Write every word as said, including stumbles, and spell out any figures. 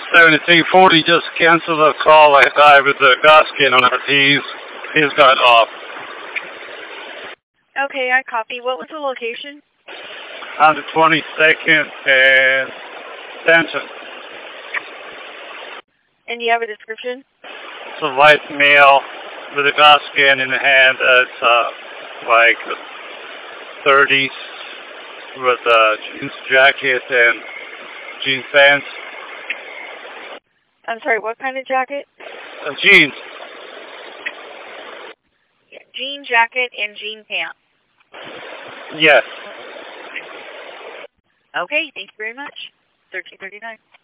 seventy-three forty, just cancel the call. I died with the gas scan on it. He's, he's got off. Okay, I copy. What was the location? On the twenty-second and Stanton. And do you have a description? It's a white male with a gas scan in the hand. Uh, it's uh, like thirties with a jeans jacket and jean pants. I'm sorry, what kind of jacket? Uh, jeans. Jean jacket and jean pants. Yes. Okay, thank you very much. thirteen thirty-nine.